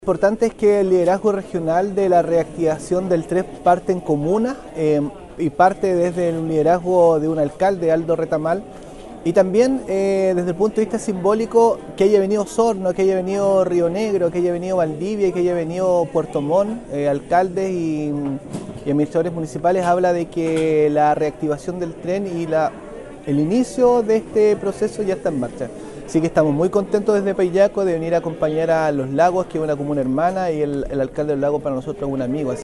Lo importante es que el liderazgo regional de la reactivación del tren parte en comunas y parte desde el liderazgo de un alcalde, Aldo Retamal, y también desde el punto de vista simbólico que haya venido Osorno, que haya venido Río Negro, que haya venido Valdivia, que haya venido Puerto Montt, alcaldes y administradores municipales, habla de que la reactivación del tren y el inicio de este proceso ya está en marcha. Así que estamos muy contentos desde Paillaco de venir a acompañar a Los Lagos, que es una comuna hermana, y el alcalde de Los Lagos para nosotros es un amigo.